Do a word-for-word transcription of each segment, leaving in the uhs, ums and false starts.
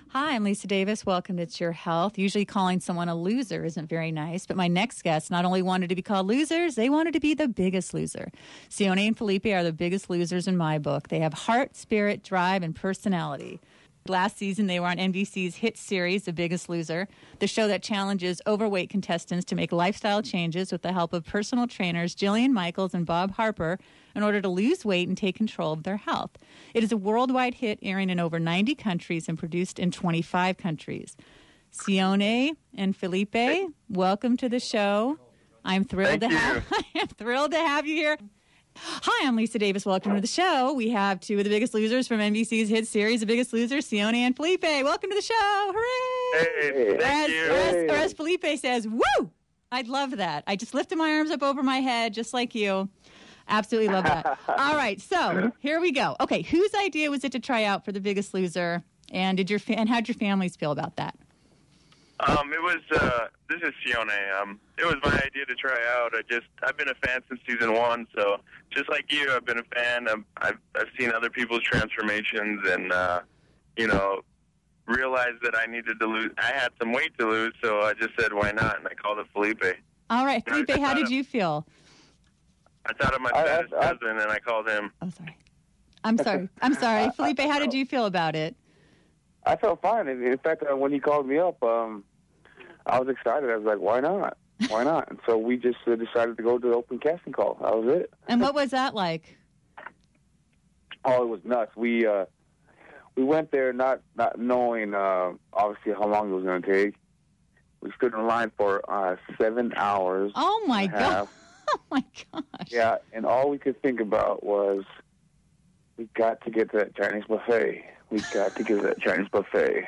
Hi, I'm Lisa Davis. Welcome to It's Your Health. Usually calling someone a loser isn't very nice, but my next guest not only wanted to be called losers, they wanted to be the biggest loser. Sione and Felipe are the biggest losers in my book. They have heart, spirit, drive, and personality. Last season, they were on N B C's hit series, The Biggest Loser, the show that challenges overweight contestants to make lifestyle changes with the help of personal trainers Jillian Michaels and Bob Harper in order to lose weight and take control of their health. It is a worldwide hit, airing in over ninety countries and produced in twenty-five countries. Sione and Felipe, welcome to the show. I'm thrilled Thank to you. have I'm thrilled to have you here. Hi, I'm Lisa Davis. Welcome to the show. We have two of the biggest losers from N B C's hit series, The Biggest Losers, Sione and Felipe. Welcome to the show. Hooray! Hey, Or thank as, you. or as, or as Felipe says, woo! I'd love that. I just lifted my arms up over my head, just like you. Absolutely love that. All right, so here we go. Okay, whose idea was it to try out for The Biggest Loser, and did your fa- and how'd your families feel about that? Um, it was, uh, this is Sione. Um, it was my idea to try out. I just, I've been a fan since season one, so just like you, I've been a fan. I've, I've, I've seen other people's transformations and, uh, you know, realized that I needed to lose, I had some weight to lose, so I just said, why not? And I called it Felipe. All right, Felipe, I- I how thought did of- you feel? I thought of my I- fattest I- I- husband, and I called him. Oh, sorry. I'm sorry. I'm sorry. Felipe, how did you feel about it? I felt fine. In in fact, uh, when he called me up, um, I was excited. I was like, why not? Why not? And so we just uh, decided to go to the open casting call. That was it. And what was that like? Oh, it was nuts. We uh, we went there not, not knowing, uh, obviously, how long it was going to take. We stood in line for uh, seven hours. Oh, my and a God. half. Oh, my gosh. Yeah, and all we could think about was, we got to get to that Chinese buffet. We got to get to that Chinese buffet.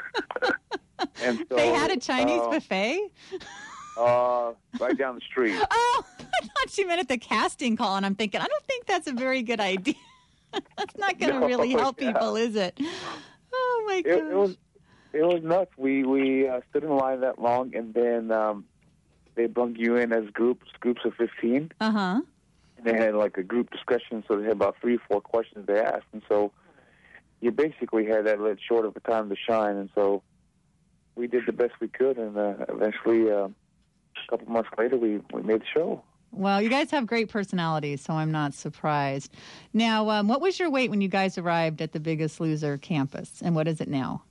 And so, They had a Chinese uh, buffet? Uh, right down the street. Oh, I thought she meant at the casting call, and I'm thinking, I don't think that's a very good idea. That's not going to No, really help yeah. people, is it? Oh, my gosh. It, it was it was nuts. We we uh, stood in line that long, and then um, they brung you in as groups, groups of fifteen. Uh-huh. And they had like a group discussion, so they had about three or four questions they asked, and so you basically had that little short of a time to shine, and so we did the best we could, and uh, eventually, uh, a couple months later, we, we made the show. Well, you guys have great personalities, so I'm not surprised. Now, um, what was your weight when you guys arrived at the Biggest Loser campus, and what is it now?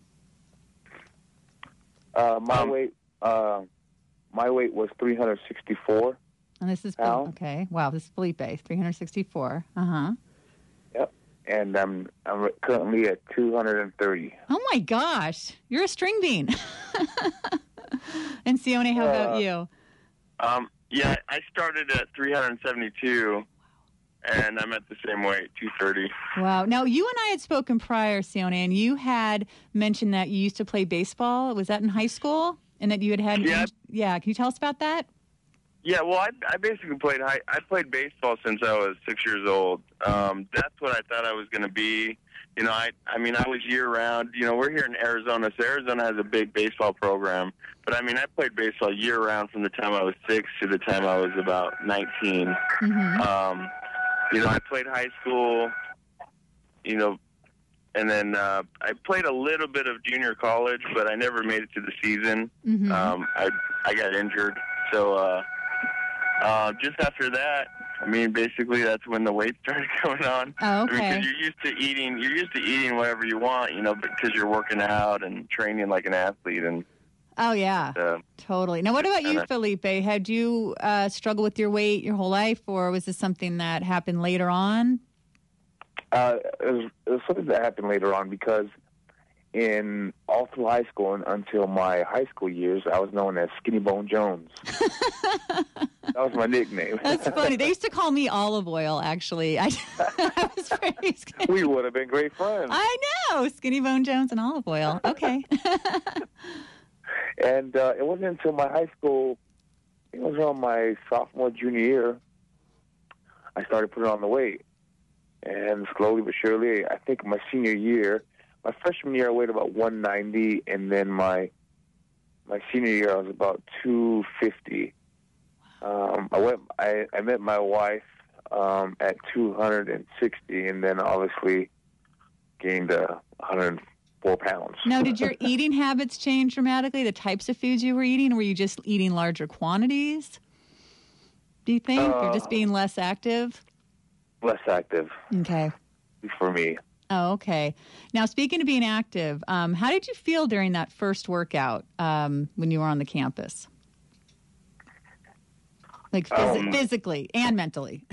Uh, my Um, weight, uh, my weight was three hundred sixty-four. And this is, Al? okay, wow, this is Felipe, three hundred sixty-four. Uh-huh. Yep, and I'm I'm currently at two hundred thirty. Oh, my gosh, you're a string bean. And Sione, how about Uh, you? Um, yeah, I started at three hundred seventy-two, and I'm at the same weight, two thirty. Wow. Now, you and I had spoken prior, Sione, and you had mentioned that you used to play baseball. Was that in high school? And that you had had... Yeah. Yeah. Can you tell us about that? Yeah, well, I, I basically played high, I played baseball since I was six years old. Um, that's what I thought I was going to be. You know, I I mean, I was year-round. You know, we're here in Arizona, so Arizona has a big baseball program. But, I mean, I played baseball year-round from the time I was six to the time I was about nineteen. Mm-hmm. Um, you know, I played high school, you know, and then uh, I played a little bit of junior college, but I never made it to the season. Mm-hmm. Um, I I got injured, so uh, uh, just after that, I mean, basically that's when the weight started going on. Oh, I mean, okay. because you're used to eating, you're used to eating whatever you want, you know, because you're working out and training like an athlete, and Oh, yeah. uh, Totally. Now, what about you, Uh, Felipe? Had you uh, struggled with your weight your whole life, or was this something that happened later on? Uh, it, was, it was something that happened later on because in all through high school and until my high school years, I was known as Skinny Bone Jones. That was my nickname. That's funny. They used to call me Olive Oil, actually. I, I was very skinny. We would have been great friends. I know. Skinny Bone Jones and Olive Oil. Okay. And uh, it wasn't until my high school, it was around my sophomore, junior year, I started putting on the weight. And slowly but surely, I think my senior year, my freshman year I weighed about one ninety, and then my my senior year I was about two fifty. Um, I went. I, I met my wife um, at two hundred sixty, and then obviously gained uh, one hundred four pounds. Now, did your eating habits change dramatically? The types of foods you were eating, or were you just eating larger quantities? Do you think, uh, or just being less active? Less active. Okay. For me. Oh, okay. Now, speaking of being active, um, how did you feel during that first workout um, when you were on the campus? Like phys- um, physically and mentally.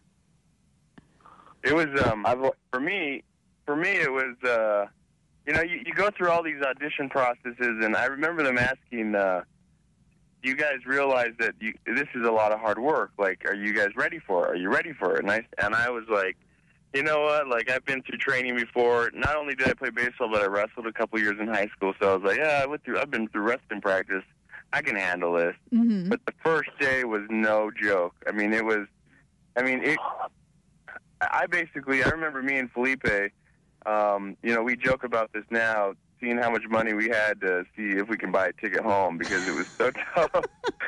It was um, for me. For me, it was uh, you know you, you go through all these audition processes, and I remember them asking, uh, "Do you guys realize that you, this is a lot of hard work? Like, are you guys ready for it? Are you ready for it?" And I and I was like, you know what? Like, I've been through training before. Not only did I play baseball, but I wrestled a couple years in high school. So I was like, yeah, I went through. I've been through wrestling practice. I can handle this. Mm-hmm. But the first day was no joke. I mean, it was. I mean, it. I basically. I remember me and Felipe. Um, you know, we joke about this now, seeing how much money we had to see if we can buy a ticket home because it was so tough.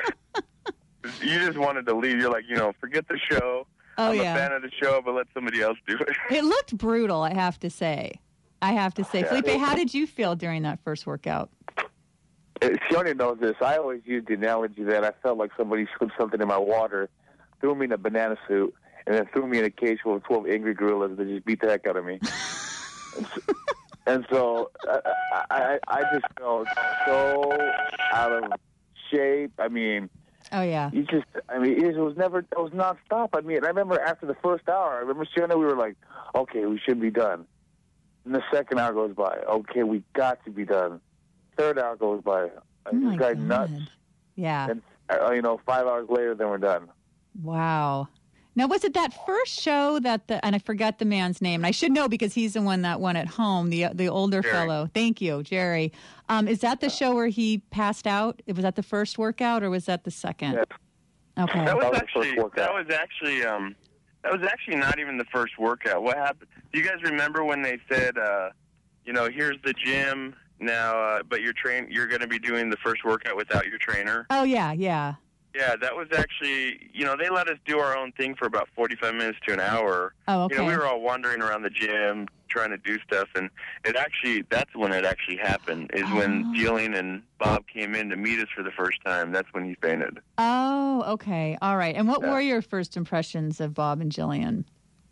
You just wanted to leave. You're like, you know, forget the show. Oh, I'm yeah. a fan of the show, but let somebody else do it. It looked brutal, I have to say. I have to say. Yeah. Felipe, how did you feel during that first workout? Sione knows this. I always used the analogy that I felt like somebody slipped something in my water, threw me in a banana suit, and then threw me in a cage full of twelve angry gorillas that just beat the heck out of me. and so, and so I, I, I just felt so out of shape. I mean... Oh, yeah. You just, I mean, it was never, it was nonstop. I mean, I remember after the first hour, I remember Sione, we were like, okay, we should be done. And the second hour goes by. Okay, we got to be done. Third hour goes by. Oh, my this guy God. nuts. Yeah. And, uh, you know, five hours later, then we're done. Wow. Now, was it that first show that the, and I forgot the man's name, and I should know because he's the one that won at home, the the older Jerry. fellow. Thank you, Jerry. Um, is that the show where he passed out? Was that the first workout, or was that the second? Yes. Okay. That was, that was actually, that was actually, um, that was actually not even the first workout. What happened? Do you guys remember when they said, uh, you know, here's the gym now, uh, but you're train, you're going to be doing the first workout without your trainer? Oh, yeah, yeah. Yeah, that was actually, you know, they let us do our own thing for about forty-five minutes to an hour. Oh, okay. You know, we were all wandering around the gym trying to do stuff, and it actually, that's when it actually happened, is oh. when Jillian and Bob came in to meet us for the first time. That's when he fainted. Oh, okay. All right. And what yeah. were your first impressions of Bob and Jillian?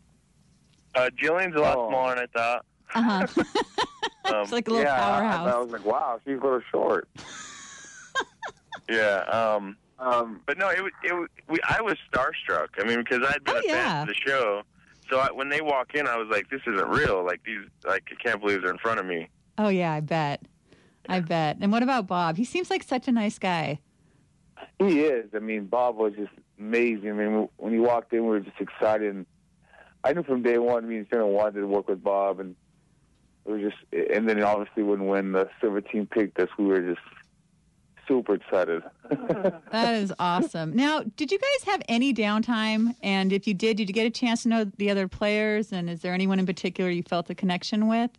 Uh, Jillian's a lot oh. smaller than I thought. Uh-huh. um, it's like a little yeah, powerhouse. I, I was like, wow, she's a little short. yeah, um... Um, but no, it was, it was, we, I was starstruck. I mean, because I'd been oh, a fan yeah. of the show. So I, when they walk in, I was like, this isn't real. Like, these, like, I can't believe they're in front of me. Oh, yeah, I bet. I bet. And what about Bob? He seems like such a nice guy. He is. I mean, Bob was just amazing. I mean, when he walked in, we were just excited. And I knew from day one, me and Sarah wanted to work with Bob. And it was just, and then obviously when, when the Silver team picked us, we were just super excited. That is awesome. Now, did you guys have any downtime? And if you did, did you get a chance to know the other players? And is there anyone in particular you felt a connection with?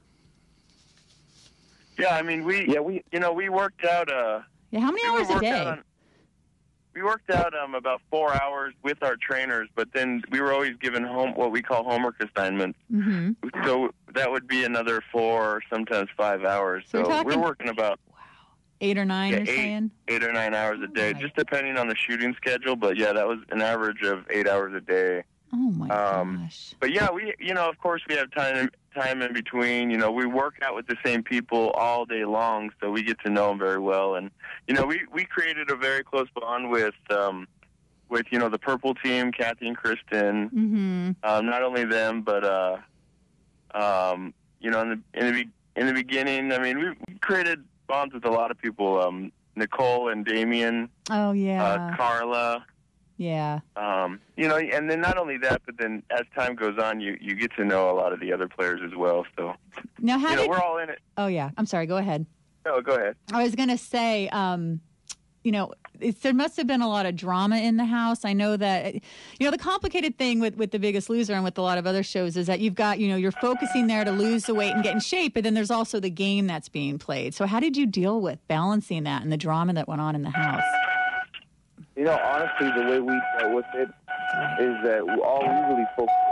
Yeah, I mean, we, yeah, we, you know, we worked out. Uh, yeah, how many hours a day? On, we worked out um, about four hours with our trainers, but then we were always given home what we call homework assignments. Mm-hmm. So that would be another four, sometimes five hours. So, so we're, talking, we're working about. Eight or nine, yeah, you're eight, saying? Eight or nine hours a day, oh just depending on the shooting schedule. But, yeah, that was an average of eight hours a day. Oh, my um, gosh. But, yeah, we, you know, of course we have time, time in between. You know, we work out with the same people all day long, so we get to know them very well. And, you know, we, we created a very close bond with, um, with you know, the Purple team, Kathy and Kristen. Mm-hmm. Um, not only them, but, uh, um, you know, in the, in the, in the beginning, I mean, we, we created bonds with a lot of people, um, Nicole and Damien. Oh, yeah. Uh, Carla. Yeah. Um, you know, and then not only that, but then as time goes on, you, you get to know a lot of the other players as well. So, now, how you know, did... we're all in it. Oh, yeah. I'm sorry. Go ahead. No, go ahead. I was going to say, um, you know, it's, there must have been a lot of drama in the house. I know that, you know, the complicated thing with, with The Biggest Loser and with a lot of other shows is that you've got, you know, you're focusing there to lose the weight and get in shape, but then there's also the game that's being played. So how did you deal with balancing that and the drama that went on in the house? You know, honestly, the way we dealt with it is that all we really focused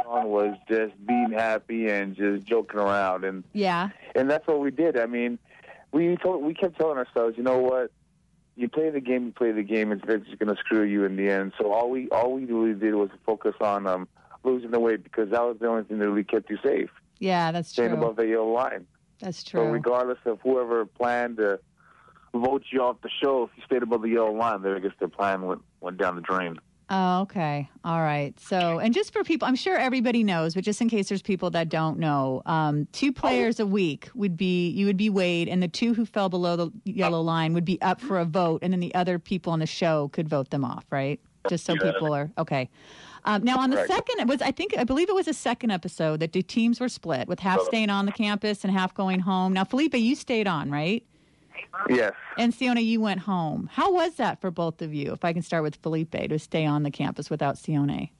on was just being happy and just joking around, and Yeah. and that's what we did. I mean, we told we kept telling ourselves, you know what? You play the game, you play the game. It's just going to screw you in the end. So all we all we really did was focus on um, losing the weight, because that was the only thing that really kept you safe, Yeah, that's staying true. above the yellow line. That's So true. regardless of whoever planned to vote you off the show, if you stayed above the yellow line, then I guess their plan went went down the drain. Oh, okay. All right. So, and just for people, I'm sure everybody knows, but just in case there's people that don't know, um, two players a week would be, you would be weighed, and the two who fell below the yellow line would be up for a vote, and then the other people on the show could vote them off, right? Just so Yeah. people are, okay. Um, now, on the Right. second, it was I think, I believe it was a second episode that the teams were split, with half staying on the campus and half going home. Now, Felipe, you stayed on, right? Yes. And Sione, you went home. How was that for both of you? If I can start with Felipe, to stay on the campus without Sione.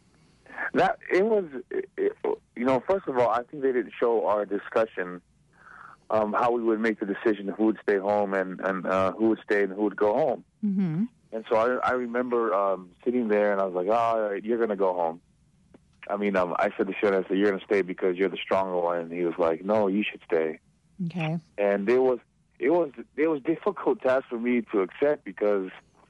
That it was, it, it- you know. First of all, I think they didn't show our discussion, um, how we would make the decision who would stay home and and uh, who would stay and who would go home. Mm-hmm. And so I, I remember um, sitting there, and I was like, "Oh, all right, you're going to go home." I mean, um, I said to Sean, I said, "You're going to stay because you're the stronger one," and he was like, "No, you should stay." Okay. And it was it was it was difficult task for me to accept, because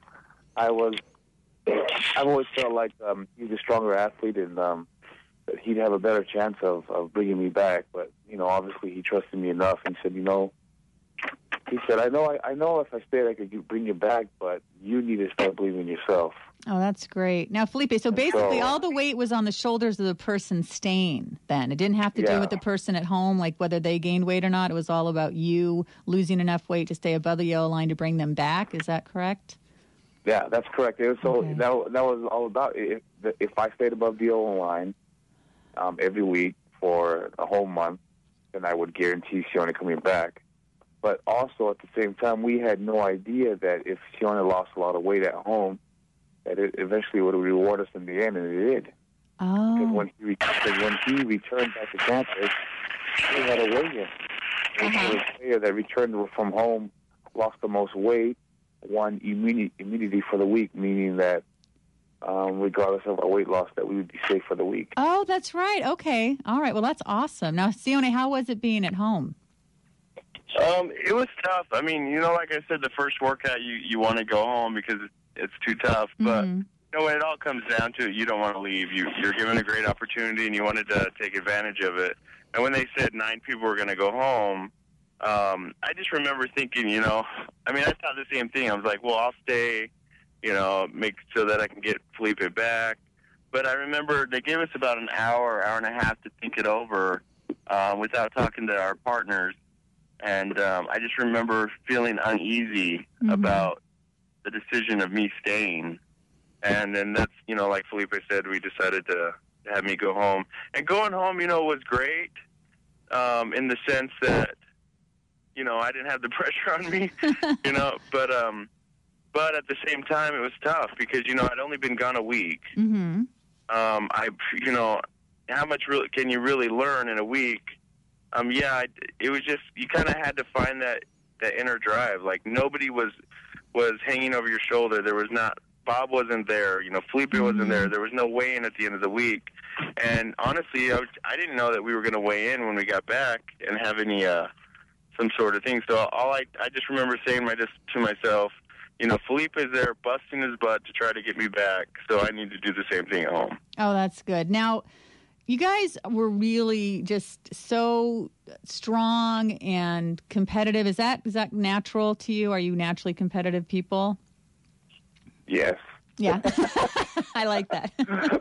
I was I've always felt like um, he's a stronger athlete, and um, that he'd have a better chance of, of bringing me back. But you know, obviously, he trusted me enough, and said, "You know," he said, "I know I, I know if I stayed, I could bring you back, but you need to start believing in yourself." Oh, that's great. Now, Felipe, so basically So- all the weight was on the shoulders of the person staying then. It didn't have to do Yeah. with the person at home, like whether they gained weight or not. It was all about you losing enough weight to stay above the yellow line to bring them back. Is that correct? Yeah, that's correct. It was, so Okay. that that was all about if if I stayed above the yellow line um, every week for a whole month, then I would guarantee Sione coming back. But also at the same time, we had no idea that if Sione lost a lot of weight at home, that it eventually would reward us in the end, and it did. Because Oh. when he because when he returned back to campus, he had a weigh-in. Uh-huh. The player that returned from home lost the most weight, won immuni- immunity for the week, meaning that um, regardless of our weight loss, that we would be safe for the week. Oh, that's right. Okay. All right. Well, that's awesome. Now, Sione, how was it being at home? Um, it was tough. I mean, you know, like I said, the first workout, you you want to go home because it's too tough. But Mhm. you know, when it all comes down to it, you don't want to leave. You you're given a great opportunity, and you wanted to take advantage of it. And when they said nine people were going to go home, um, I just remember thinking, you know, I mean, I thought the same thing. I was like, well, I'll stay, you know, make so that I can get Felipe back. But I remember they gave us about an hour, hour and a half to think it over uh, without talking to our partners. And um, I just remember feeling uneasy Mhm. about the decision of me staying. And then that's, you know, like Felipe said, we decided to have me go home. And going home, you know, was great um, in the sense that, you know, I didn't have the pressure on me, you know, but um, but at the same time, it was tough because, you know, I'd only been gone a week. Mm-hmm. Um, I, you know, how much really can you really learn in a week? Um, yeah, I, it was just you kind of had to find that that inner drive. Like nobody was was hanging over your shoulder. There was not. Bob wasn't there. You know, Felipe Mhm. wasn't there. There was no weigh-in at the end of the week. And honestly, I, was, I didn't know that we were going to weigh in when we got back and have any uh, some sort of thing. So all I I just remember saying my just to myself, you know, Felipe is there busting his butt to try to get me back. So I need to do the same thing at home. Oh, that's good. Now, you guys were really just so strong and competitive. Is that is that natural to you? Are you naturally competitive people? Yes. Yeah. I like that.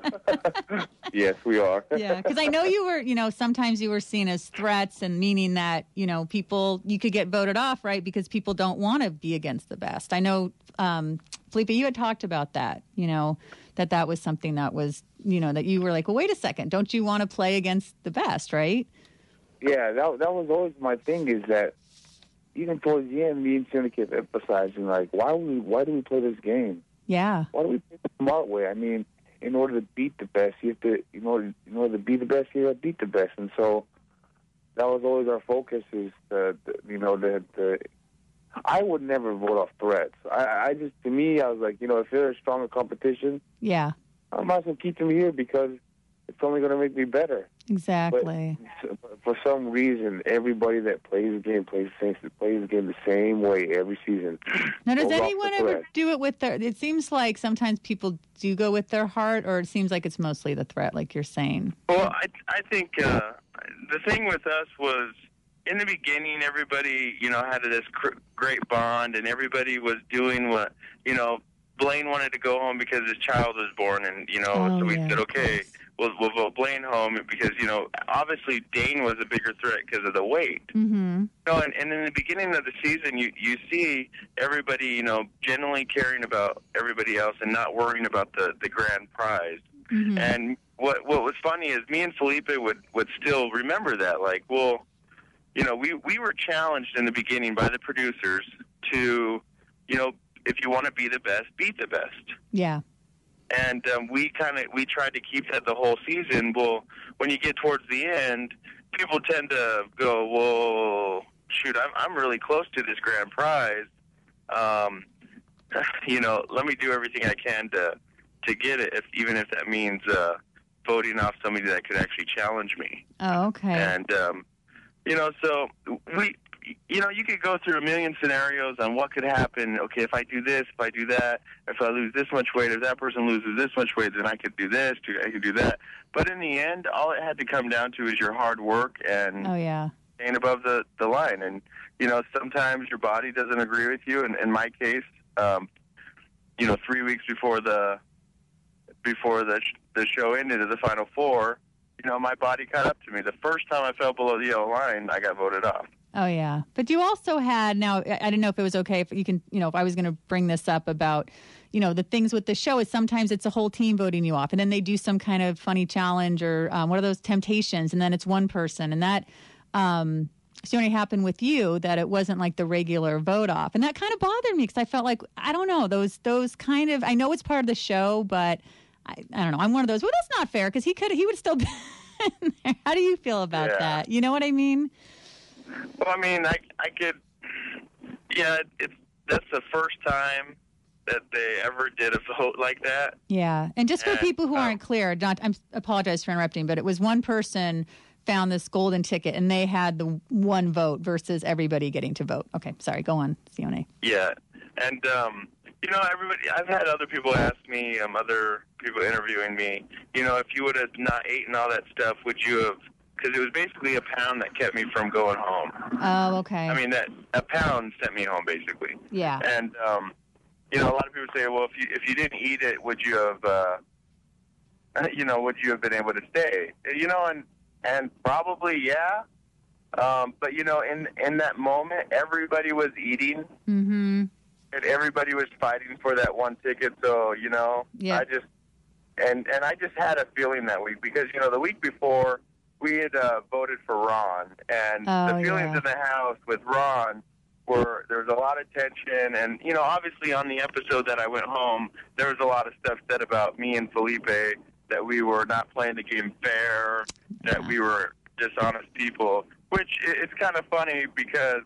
Yes, we are. Yeah, because I know you were, you know, sometimes you were seen as threats, and meaning that, you know, people, you could get voted off, right, because people don't want to be against the best. I know, um, Felipe, you had talked about that, you know, that that was something that was, you know, that you were like, well, wait a second, don't you want to play against the best, right? Yeah, that that was always my thing. Is that even towards the end, me and Sione kept emphasizing, like, why we why do we play this game? Yeah. Why do we play the smart way? I mean, in order to beat the best, you have to in order in order to be the best, you have to beat the best. And so that was always our focus. Is the, the you know the the I would never vote off threats. I, I just to me, I was like, you know, if they're a stronger competition, Yeah. I might as well keep them here because it's only going to make me better. Exactly. But for some reason, everybody that plays the game plays the same, plays the game the same way every season. Now, does Goes off anyone the ever thread. do it with their? It seems like sometimes people do go with their heart, or it seems like it's mostly the threat, like you're saying. Well, I I think uh, the thing with us was in the beginning, everybody you know had this cr- great bond, and everybody was doing what you know. Blaine wanted to go home because his child was born, and you know, Oh, so we yeah, said, of okay, course. we'll we'll vote Blaine home because you know, obviously Dane was a bigger threat because of the weight. Mm-hmm. You know, and, and in the beginning of the season, you you see everybody, you know, genuinely caring about everybody else and not worrying about the the grand prize. Mm-hmm. And what what was funny is me and Felipe would would still remember that, like, well, you know, we we were challenged in the beginning by the producers to, you know, if you want to be the best, beat the best. Yeah. And um, we kind of we tried to keep that the whole season. Well, when you get towards the end, people tend to go, well, shoot, I'm I'm really close to this grand prize. Um, you know, let me do everything I can to to get it, if, even if that means uh, voting off somebody that could actually challenge me. Oh, okay. And um, you know, so we. You know, you could go through a million scenarios on what could happen. Okay, if I do this, if I do that, if I lose this much weight, if that person loses this much weight, then I could do this, I could do that. But in the end, all it had to come down to is your hard work and Oh, yeah. staying above the, the line. And, you know, sometimes your body doesn't agree with you. And in my case, um, you know, three weeks before the before the sh- the show ended of the Final Four, you know, my body caught up to me. The first time I fell below the yellow line, I got voted off. Oh, yeah. But you also had, now, I I didn't know if it was okay if you can, you know, if I was going to bring this up about, you know, the things with the show is sometimes it's a whole team voting you off. And then they do some kind of funny challenge or um, what are those temptations? And then it's one person. And that um, Sione happened with you, that it wasn't like the regular vote off. And that kind of bothered me because I felt like, I don't know, those those kind of, I know it's part of the show, but I, I don't know. I'm one of those, well, that's not fair because he could, he would still be in there. How do you feel about Yeah. that? You know what I mean? Well, I mean, I, I could, yeah, it's that's the first time that they ever did a vote like that. Yeah, and just for And, people who um, aren't clear, not, I'm apologize for interrupting, but it was one person found this golden ticket, and they had the one vote versus everybody getting to vote. Okay, sorry, go on, Sione. Yeah, and um, you know, everybody. I've had other people ask me, um, other people interviewing me, you know, if you would have not eaten all that stuff, would you have? Because it was basically a pound that kept me from going home. Oh, okay. I mean, that a pound sent me home basically. yeah, And um, you know, a lot of people say, well, if you if you didn't eat it, would you have, uh, you know, would you have been able to stay? You know, and and probably yeah. Um, but you know, in in that moment, everybody was eating, mm-hmm. and everybody was fighting for that one ticket. So you know, Yeah. I just and and I just had a feeling that week because you know the week before we had uh, voted for Ron, and Oh, the feelings yeah. in the house with Ron were there was a lot of tension, and you know, obviously on the episode that I went home, there was a lot of stuff said about me and Felipe that we were not playing the game fair, that Yeah. we were dishonest people, which i- it's kind of funny because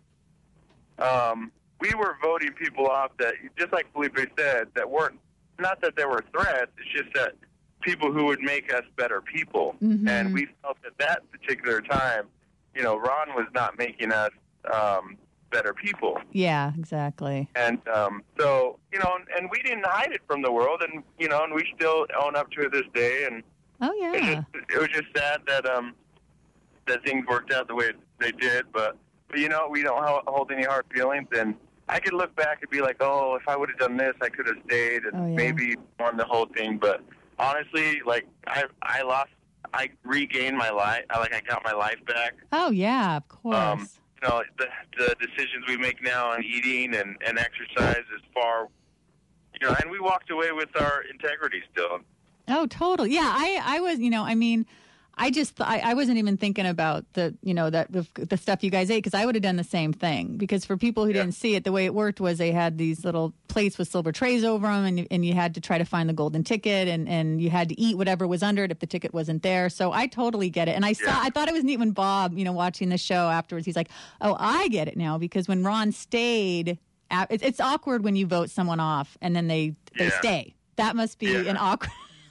um, we were voting people off that, just like Felipe said, that weren't, not that there were threats, it's just that people who would make us better people. Mhm. And we felt at that particular time, you know, Ron was not making us um, better people. Yeah, exactly. And um, so, you know, and, and we didn't hide it from the world, and, you know, and we still own up to it this day. And Oh, it, yeah. just, it was just sad that um, that things worked out the way they did. But, but you know, we don't ho- hold any hard feelings. And I could look back and be like, oh, if I would have done this, I could have stayed and Oh, yeah. maybe won the whole thing. But honestly, like, I I lost, I regained my life. I, like, I got my life back. Oh, yeah, of course. Um, you know, the, the decisions we make now on eating and, and exercise is far, you know, and we walked away with our integrity still. Oh, totally. Yeah, I, I was, you know, I mean, I just, I, I wasn't even thinking about the, you know, that the, the stuff you guys ate because I would have done the same thing. Because for people who Yeah. didn't see it, the way it worked was they had these little plates with silver trays over them, and and you had to try to find the golden ticket, and, and you had to eat whatever was under it if the ticket wasn't there. So I totally get it. And I saw, Yeah. I thought it was neat when Bob, you know, watching the show afterwards, he's like, oh, I get it now because when Ron stayed, at, it's, it's awkward when you vote someone off and then they they Yeah. stay. That must be Yeah. an awkward.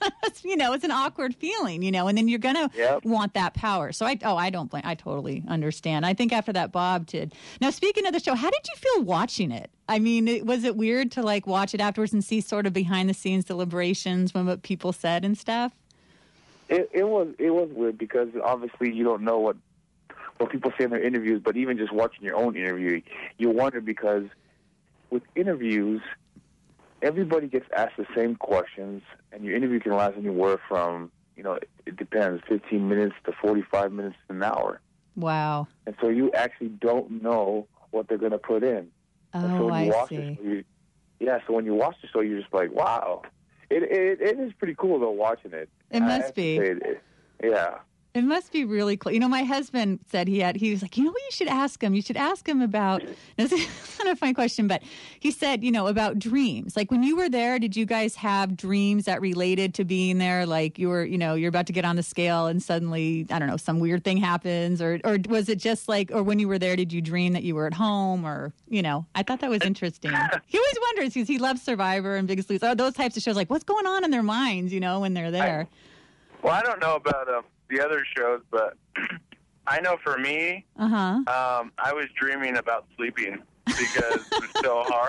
you know, it's an awkward feeling, you know, and then you're going to Yep. want that power. So I, oh, I don't blame, I totally understand. I think after that, Bob did. Now, speaking of the show, how did you feel watching it? I mean, it, was it weird to like watch it afterwards and see sort of behind the scenes deliberations when what people said and stuff? It, it was it was weird because obviously you don't know what what people say in their interviews, but even just watching your own interview, you wonder because with interviews, everybody gets asked the same questions, and your interview can last anywhere from, you know, it, it depends, fifteen minutes to forty-five minutes to an hour. Wow. And so you actually don't know what they're going to put in. And so Oh, when you I watch see. The show, you, yeah, so when you watch the show, you're just like, wow. It it, it is pretty cool, though, watching it. It I must have to be. say it- yeah. It must be really cool. You know, my husband said he had, he was like, you know what you should ask him? You should ask him about, this is kind of a funny question, but he said, you know, about dreams. Like when you were there, did you guys have dreams that related to being there? Like you were, you know, you're about to get on the scale and suddenly, I don't know, some weird thing happens, or, or was it just like, or when you were there, did you dream that you were at home, or, you know, I thought that was interesting. He always wonders because he loves Survivor and Biggest Loser, those types of shows, like what's going on in their minds, you know, when they're there. Well, I don't know about um, the other shows, but I know for me, Uh-huh. um, I was dreaming about sleeping because it was so hard.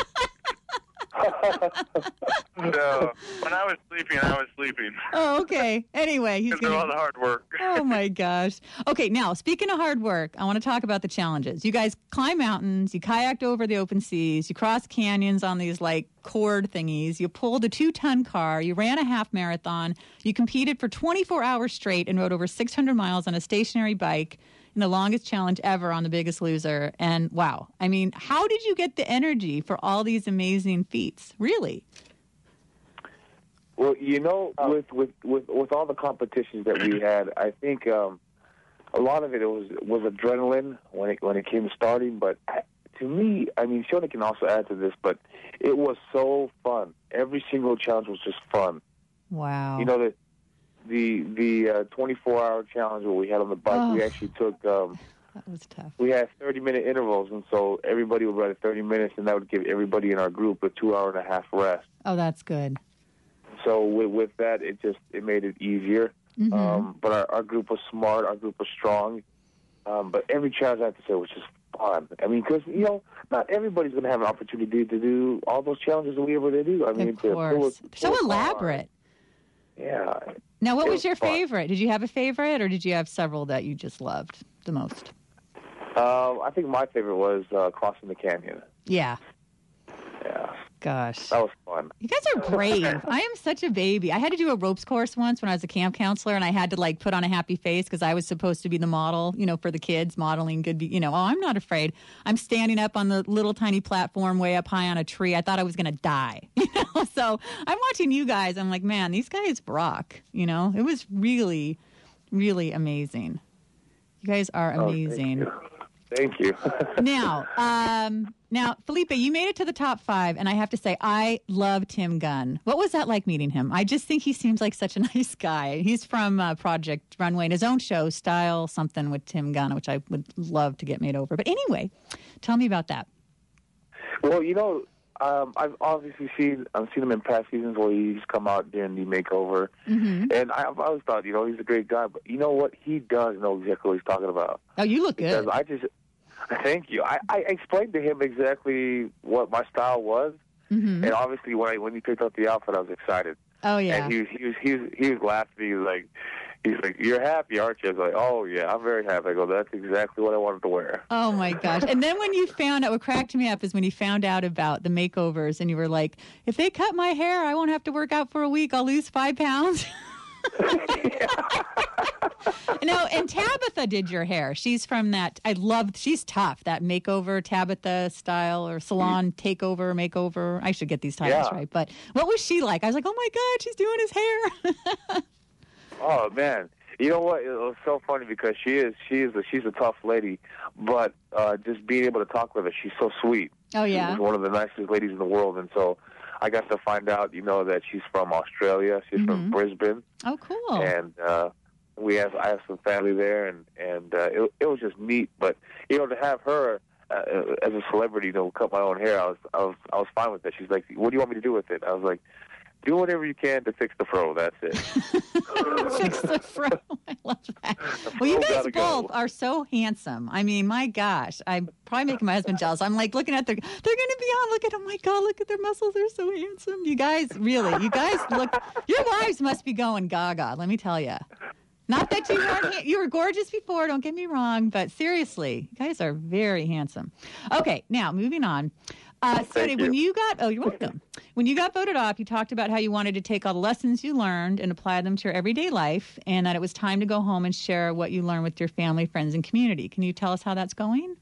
So when I was sleeping, I was sleeping Oh, okay. Anyway, he's because of going all the hard work. Oh my gosh. Okay, now speaking of hard work, I want to talk about the challenges. You guys climb mountains, you kayaked over the open seas, you crossed canyons on these like cord thingies, you pulled a two-ton car, you ran a half marathon, you competed for twenty-four hours straight and rode over six hundred miles on a stationary bike in the longest challenge ever on The Biggest Loser. And wow, I mean, how did you get the energy for all these amazing feats? Really? Well, you know, with, with, with, with all the competitions that we had, I think um, a lot of it was was adrenaline when it when it came to starting. But I, to me, I mean, Shona can also add to this, but it was so fun. Every single challenge was just fun. Wow. You know, the the the uh, twenty-four hour challenge where we had on the bike, Oh. we actually took um, That was tough. we had thirty minute intervals, and so everybody would run at thirty minutes, and that would give everybody in our group a two hour and a half rest. Oh, that's good. So with, with that, it just it made it easier. Mhm. Um, but our, our group was smart. Our group was strong. Um, but every challenge, I have to say, was just fun. I mean, because, you know, not everybody's going to have an opportunity to do all those challenges that we ever did do. I mean, Of to pull course. a- So pull a car. elaborate. Yeah. Now, what It was was your fun. favorite? Did you have a favorite, or did you have several that you just loved the most? Um, I think my favorite was uh, Crossing the Canyon. Yeah. Yeah. Gosh. That was fun. You guys are brave. I am such a baby. I had to do a ropes course once when I was a camp counselor, and I had to like put on a happy face because I was supposed to be the model, you know, for the kids, modeling good, be- you know, oh, I'm not afraid. I'm standing up on the little tiny platform way up high on a tree. I thought I was going to die, you know? So I'm watching you guys. I'm like, man, these guys rock, you know? It was really, really amazing. You guys are Oh, amazing. thank you. Thank you. Now, um, now, Felipe, you made it to the top five, and I have to say, I love Tim Gunn. What was that like meeting him? I just think he seems like such a nice guy. He's from uh, Project Runway and his own show, Style Something with Tim Gunn, which I would love to get made over. But anyway, tell me about that. Well, you know, um, I've obviously seen I've seen him in past seasons where he's come out during the makeover, Mm-hmm. and I've always thought, you know, he's a great guy. But you know what? He does know exactly what he's talking about. Oh, you look Because good. I just, thank you. I, I explained to him exactly what my style was, Mm-hmm. and obviously when I, when he picked out the outfit, I was excited. Oh, yeah. And he was he was he was he was laughing. He was like, he's like, "You're happy, aren't you?" I was like, "Oh yeah, I'm very happy." I go, "That's exactly what I wanted to wear." Oh, my gosh. And then when you found out, what cracked me up is when you found out about the makeovers and you were like, if they cut my hair, I won't have to work out for a week. I'll lose five pounds. No, and Tabitha did your hair. She's from that. I love. She's tough. That makeover Tabitha style or salon takeover makeover. I should get these titles Yeah. right. But what was she like? I was like, oh my god, she's doing his hair. Oh man, you know what? It was so funny because she is she is a, she's a tough lady, but uh, just being able to talk with her, she's so sweet. Oh yeah. She's one of the nicest ladies in the world, and so I got to find out, you know, that she's from Australia. She's from Mhm. Brisbane, Oh cool. and uh, we have I have some family there, and and uh, it it was just neat. But you know, to have her uh, as a celebrity, you know, cut my own hair, I was I was I was fine with that. She's like, "What do you want me to do with it?" I was like, do whatever you can to fix the fro. That's it. Fix the fro. I love that. Well, you guys both go. are so handsome. I mean, my gosh, I'm probably making my husband jealous. I'm like looking at their, they're going to be on. Look at, oh my God, look at their muscles. They're so handsome. You guys, really, you guys look, your wives must be going gaga, let me tell you. Not that you weren't, you were gorgeous before, don't get me wrong, but seriously, you guys are very handsome. Okay, now moving on. Uh, Sonny, when you got, oh, you're welcome. When you got voted off, you talked about how you wanted to take all the lessons you learned and apply them to your everyday life, and that it was time to go home and share what you learned with your family, friends, and community. Can you tell us how that's going?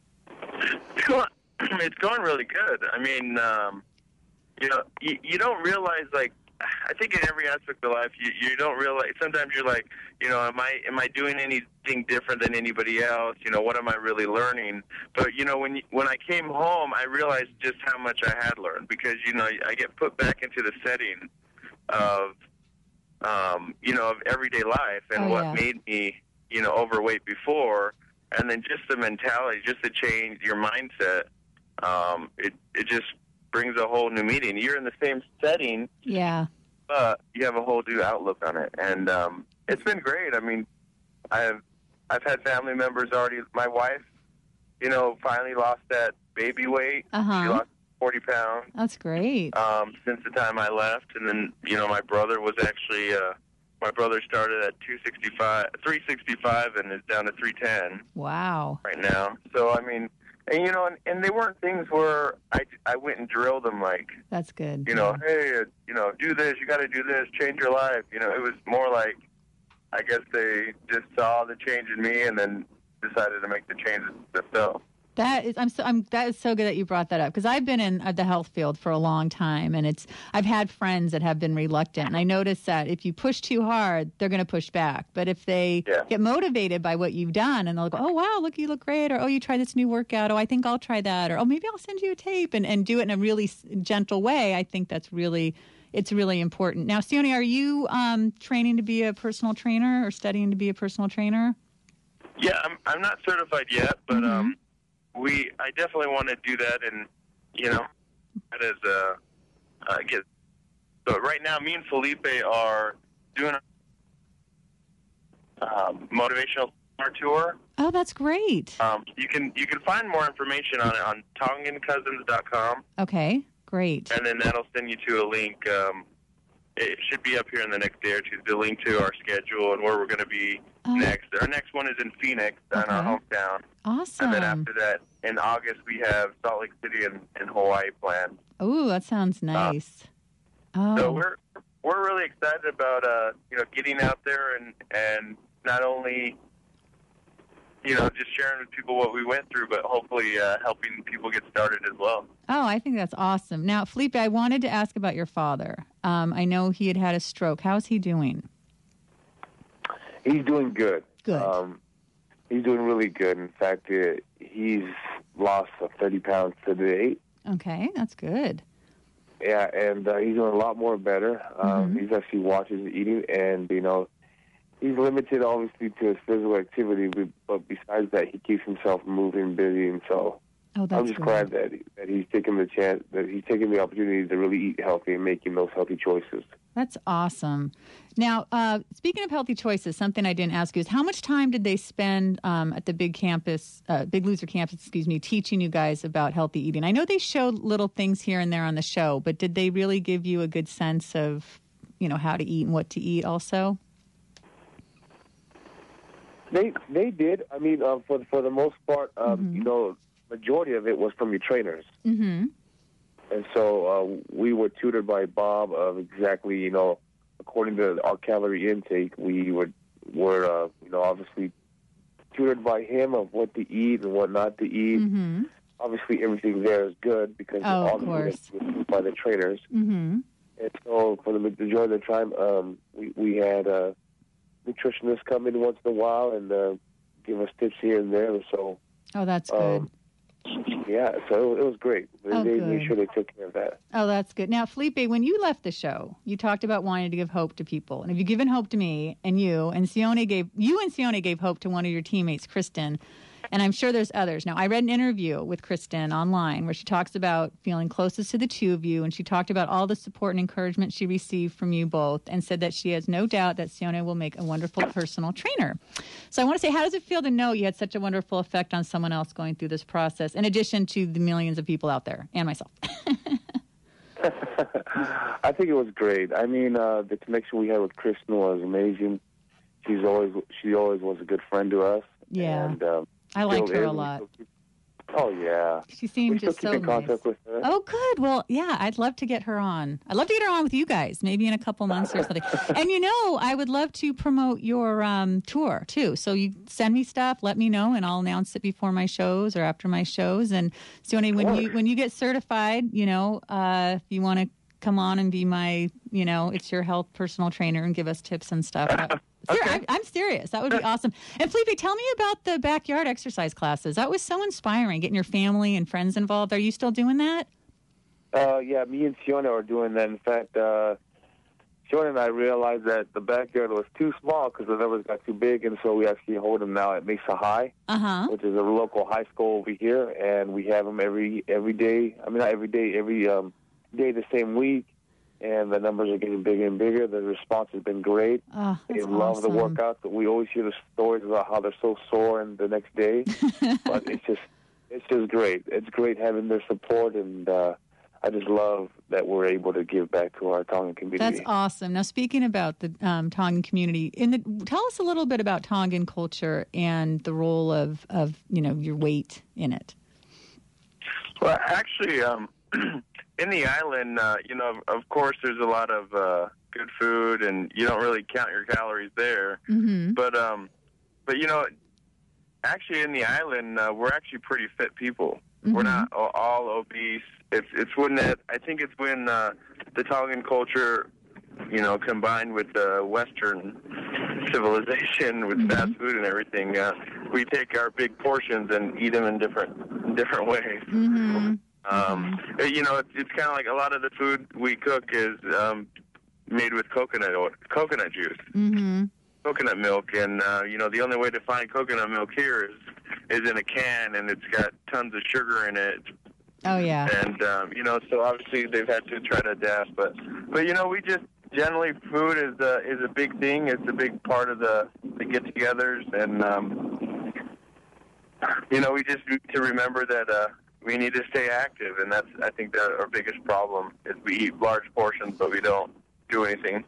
It's going really good. I mean, um, you know, you, you don't realize, like, I think in every aspect of life, you, you don't realize, sometimes you're like, you know, am I am I doing anything different than anybody else? You know, what am I really learning? But, you know, when you, when I came home, I realized just how much I had learned because, you know, I get put back into the setting of, um, you know, of everyday life and oh, what yeah. made me, you know, overweight before. And then just the mentality, just to change your mindset, um, it, it just brings a whole new meaning. You're in the same setting. Yeah. But you have a whole new outlook on it. And um, it's been great. I mean, I've I've had family members already. My wife, you know, finally lost that baby weight. Uh-huh. She lost forty pounds. That's great. Um, since the time I left. And then, you know, my brother was actually, uh, my brother started at two sixty-five, three sixty-five and is down to three ten. Wow. Right now. So, I mean, and, you know, and, and they weren't things where I, I went and drilled them like, that's good. you know, hey, uh, you know, do this, you got to do this, change your life. You know, it was more like, I guess they just saw the change in me and then decided to make the changes themselves. That is, I'm so, I'm, that is so good that you brought that up because I've been in uh, the health field for a long time, and it's, I've had friends that have been reluctant, and I noticed that if you push too hard, they're going to push back. But if they yeah. get motivated by what you've done, and they'll go, oh wow, look, you look great, or oh, you tried this new workout, oh, I think I'll try that, or oh, maybe I'll send you a tape, and, and do it in a really gentle way. I think that's really, it's really important. Now, Sione, are you um, training to be a personal trainer or studying to be a personal trainer? Yeah, I'm, I'm not certified yet, but mm-hmm. um. We, I definitely want to do that, and you know, that is uh, uh get. So right now, me and Felipe are doing a um, motivational tour. Oh, that's great. Um, you can you can find more information on it on tongan cousins dot com. Okay, great. And then that'll send you to a link. Um, it should be up here in the next day or two. The link to our schedule and where we're going to be oh. next. Our next one is in Phoenix, okay. in our hometown. Awesome. And then after that, in August, we have Salt Lake City and, and Hawaii planned. Oh, that sounds nice. Uh, oh. So we're we're really excited about uh, you know getting out there and and not only you know just sharing with people what we went through, but hopefully uh, helping people get started as well. Oh, I think that's awesome. Now, Felipe, I wanted to ask about your father. Um, I know he had had a stroke. How's he doing? He's doing good. Good. Um, he's doing really good. In fact, uh, he's lost uh, thirty pounds today. Okay, that's good. Yeah, and uh, he's doing a lot more better. Um, mm-hmm. He's actually watching his eating, and, you know, he's limited, obviously, to his physical activity, but besides that, he keeps himself moving, busy, and so oh, that's I'm just good. glad that that he's taking the chance, that he's taking the opportunity to really eat healthy and making those healthy choices. That's awesome. Now, uh, speaking of healthy choices, something I didn't ask you is how much time did they spend um, at the Big Campus, uh, Big Loser Campus, excuse me, teaching you guys about healthy eating? I know they showed little things here and there on the show, but did they really give you a good sense of, you know, how to eat and what to eat also? They they did. I mean, uh, for for the most part, um, mm-hmm. you know, majority of it was from your trainers. Mm-hmm. And so uh, we were tutored by Bob of exactly, you know, according to our calorie intake, we were, were uh, you know, obviously tutored by him of what to eat and what not to eat. Mm-hmm. Obviously, everything there is good because oh, all of the course. food was by the trainers. Mm-hmm. And so for the majority of the time, um, we, we had uh, nutritionists come in once in a while and uh, give us tips here and there. So, oh, that's good. Um, Yeah, so it was great. They, oh, they good. made sure they took care of that. Oh, that's good. Now, Felipe, when you left the show, you talked about wanting to give hope to people. And if you've given hope to me and you, and Sione gave, you and Sione gave hope to one of your teammates, Kristen. And I'm sure there's others. Now, I read an interview with Kristen online where she talks about feeling closest to the two of you, and she talked about all the support and encouragement she received from you both, and said that she has no doubt that Sione will make a wonderful personal trainer. So I want to say, how does it feel to know you had such a wonderful effect on someone else going through this process, in addition to the millions of people out there and myself? I think it was great. I mean, uh, the connection we had with Kristen was amazing. She's always she always was a good friend to us. Yeah, and, um, I like still her is. a lot. Keep, oh yeah, She seemed we still just keep so in contact nice. with her. Oh, good. Well, yeah, I'd love to get her on. I'd love to get her on with you guys, maybe in a couple months or something. And, you know, I would love to promote your um, tour, too. So you send me stuff, let me know, and I'll announce it before my shows or after my shows. And, Sione, when you when you get certified, you know, uh, if you want to come on and be my, you know, it's your health personal trainer and give us tips and stuff. Uh, Okay. I'm, I'm serious. That would be awesome. And Felipe, tell me about the backyard exercise classes. That was so inspiring, getting your family and friends involved. Are you still doing that? Uh, yeah, me and Sione are doing that. In fact, uh, Sione and I realized that the backyard was too small because the numbers got too big, and so we actually hold them now at Mesa High, Uh-huh. which is a local high school over here, and we have them every every day. I mean, not every day, every um, day the same week. And the numbers are getting bigger and bigger. The response has been great. Oh, They that's love awesome. the workouts. We always hear the stories about how they're so sore and the next day. But it's just, it's just great. It's great having their support, and uh, I just love that we're able to give back to our Tongan community. That's awesome. Now, speaking about the um, Tongan community, in the, tell us a little bit about Tongan culture and the role of, of you know, your weight in it. Well, actually, um, in the island, uh, you know, of, of course, there's a lot of uh, good food, and you don't really count your calories there. Mm-hmm. But, um, but you know, actually, in the island, uh, we're actually pretty fit people. Mm-hmm. We're not all, all obese. It's it's when that I think it's when uh, the Tongan culture, you know, combined with the Western civilization with Mm-hmm. fast food and everything, uh, we take our big portions and eat them in different in different ways. Mm-hmm. Um, you know, it's, it's kind of like a lot of the food we cook is um, made with coconut oil, coconut juice, Mm-hmm. coconut milk, and uh, you know, the only way to find coconut milk here is is in a can, and it's got tons of sugar in it. Oh, yeah. And um, you know, so obviously they've had to try to adapt, but but you know, we just generally food is a is a big thing. It's a big part of the the get-togethers, and um, you know, we just need to remember that uh, we need to stay active, and that's I think that our biggest problem is we eat large portions, but we don't do anything.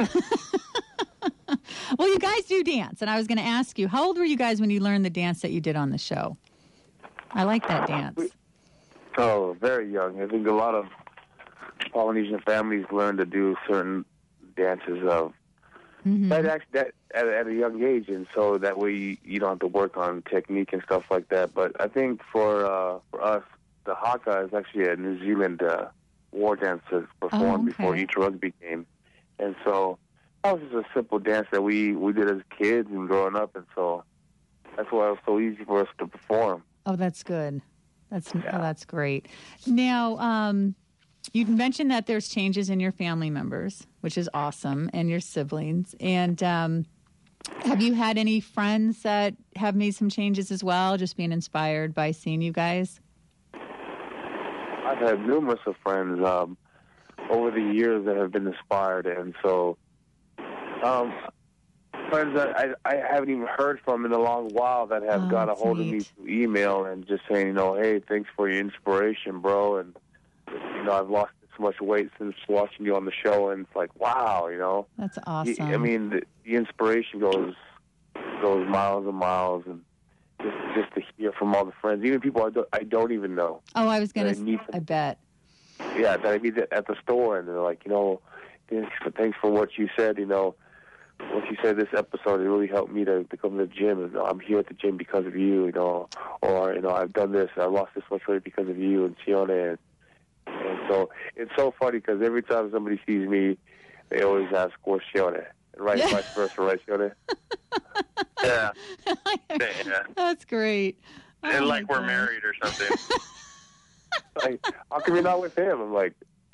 Well, you guys do dance, and I was going to ask you, how old were you guys when you learned the dance that you did on the show? I like that dance. Oh, very young. I think a lot of Polynesian families learn to do certain dances of Mm-hmm. that actually that at, at a young age, and so that way you, you don't have to work on technique and stuff like that. But I think for uh, for us, the haka is actually a New Zealand uh, war dance that's performed Oh, okay. before each rugby game, and so that was just a simple dance that we we did as kids and growing up, and so that's why it was so easy for us to perform. Oh, that's good. That's Yeah. oh, that's great. Now, um, you mentioned that there's changes in your family members, which is awesome, and your siblings. And um, have you had any friends that have made some changes as well, just being inspired by seeing you guys? I've had numerous of friends um, over the years that have been inspired, and so um, friends that I, I haven't even heard from in a long while that have Oh, got a that's hold of me neat. through email and just saying, you know, hey, thanks for your inspiration, bro, and you know, I've lost this much weight since watching you on the show, and it's like, wow, you know. That's Y- awesome. I mean, the, the inspiration goes goes miles and miles, and just just to hear from all the friends, even people I don't, I don't even know. oh, I was going I to. need- I bet. Yeah, that I meet at the store, and they're like, you know, thanks for, thanks for what you said. You know, what you said this episode, it really helped me to, to come to the gym. And I'm here at the gym because of you, you know, or you know, I've done this, I lost this much weight because of you and Sione. And, and so it's so funny because every time somebody sees me, they always ask, "Where's Sione?" And right, Yeah. vice versa, right, Sione? Yeah, yeah. That's great. Oh, And my like we're gosh. married or something. Like, how come you're not with him? I'm like,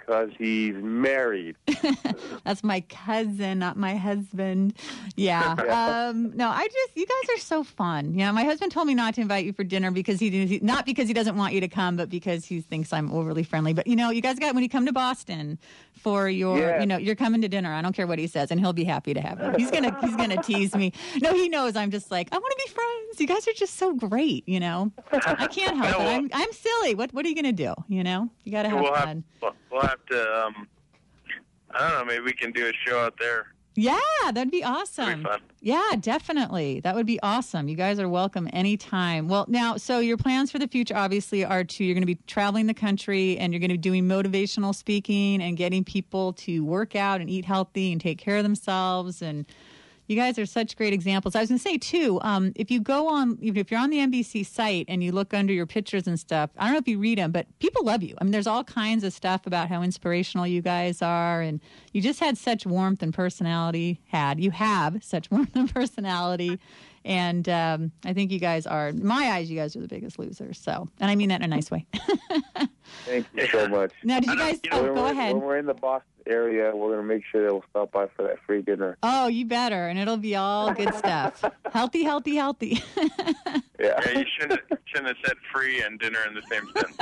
because he's married. That's my cousin, not my husband. Yeah. Um, no, I just, you guys are so fun. Yeah, my husband told me not to invite you for dinner because he, not because he doesn't want you to come, but because he thinks I'm overly friendly. But, you know, you guys got, when you come to Boston for your, Yeah. you know, you're coming to dinner. I don't care what he says, and he'll be happy to have you. He's going to, he's going to tease me. No, he knows I'm just like, I want to be friends. You guys are just so great, you know. I can't help No, it. well- I'm, I'm silly. What, what are you going to do? You know, you got to have we'll fun. have we'll have to. Um, I don't know. Maybe we can do a show out there. Yeah, that'd be That'd awesome. be fun. Yeah, definitely. That would be awesome. You guys are welcome anytime. Well, now, so your plans for the future obviously are to, you're going to be traveling the country and you're going to be doing motivational speaking and getting people to work out and eat healthy and take care of themselves. And you guys are such great examples. I was going to say, too, um, if you go on, if you're on the N B C site and you look under your pictures and stuff, I don't know if you read them, but people love you. I mean, there's all kinds of stuff about how inspirational you guys are. And you just had such warmth and personality, had, you have such warmth and personality. And um, I think you guys are, in my eyes, you guys are the biggest losers. So, and I mean that in a nice way. Thank you so much. Now, did you I don't- guys, you know, oh, when, go we're, ahead. when we're in the Boston area, we're going to make sure that we'll stop by for that free dinner. Oh, you better. And it'll be all good stuff. Healthy, healthy, healthy. Yeah. Yeah, you shouldn't shouldn't have said free and dinner in the same sentence.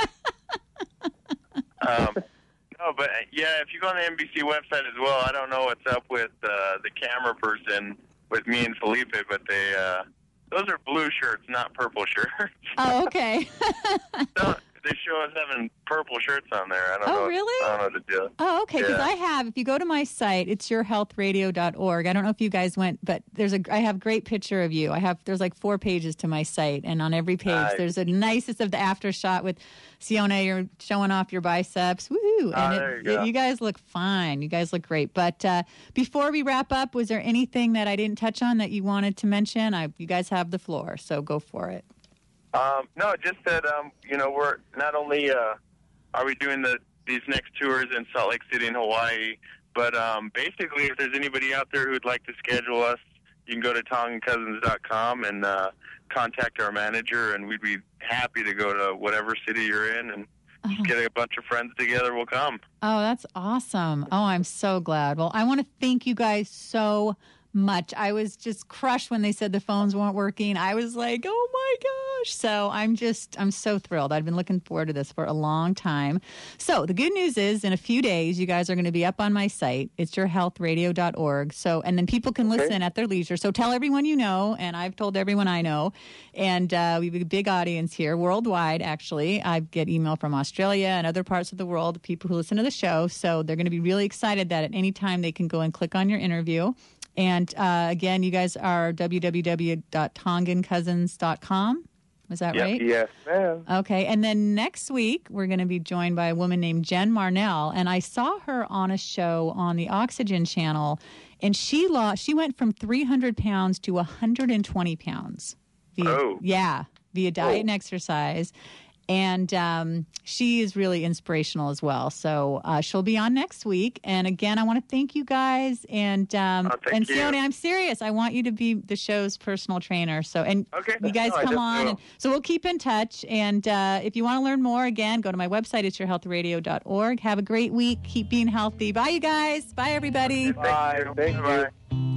Um, no, but uh, yeah, if you go on the N B C website as well, I don't know what's up with uh, the camera person with me and Felipe, but they uh, those are blue shirts, not purple shirts. Oh, okay. Don't- they show us having purple shirts on there. I don't Oh, know. really? I don't know what to do. Oh, okay. Because Yeah. I have, if you go to my site, it's your health radio dot org. I don't know if you guys went, but there's a, I have a great picture of you. I have, there's like four pages to my site. And on every page, Nice. there's a nicest of the after shot with Sione, you're showing off your biceps. Woohoo. Ah, And there it, you go. it- you guys look fine. You guys look great. But uh, before we wrap up, was there anything that I didn't touch on that you wanted to mention? I, you guys have the floor, so go for it. Um, no, just that um, you know, we're not only uh, are we doing the these next tours in Salt Lake City and Hawaii, but um, basically, if there's anybody out there who'd like to schedule us, you can go to tong and cousins dot com and uh, contact our manager, and we'd be happy to go to whatever city you're in and Oh. get a bunch of friends together. We'll come. Oh, that's awesome. Oh, I'm so glad. Well, I want to thank you guys so much. I was just crushed when they said the phones weren't working. I was like, oh my gosh. So I'm just, I'm so thrilled. I've been looking forward to this for a long time. So the good news is in a few days, you guys are going to be up on my site. It's your health radio dot org. So, and then people can listen Okay. at their leisure. So tell everyone you know, and I've told everyone I know. And uh, we have a big audience here worldwide, actually. I get email from Australia and other parts of the world, people who listen to the show. So they're going to be really excited that at any time they can go and click on your interview. And uh, again, you guys are w w w dot tongan cousins dot com. Was that Yep. right? Yes, ma'am. Okay. And then next week, we're going to be joined by a woman named Jen Marnell. And I saw her on a show on the Oxygen Channel. And she lost, she went from three hundred pounds to one hundred twenty pounds. Via, Oh. Yeah, via diet Oh. and exercise. And um, she is really inspirational as well. So uh, she'll be on next week. And again, I want to thank you guys. And um, Oh, thank and you. Sione, I'm serious. I want you to be the show's personal trainer. So and Okay. you guys No, I come definitely on. will. And, so we'll keep in touch. And uh, if you want to learn more, again, go to my website. It's your health radio dot org. Have a great week. Keep being healthy. Bye, you guys. Bye, everybody. Bye. Thank you. Bye.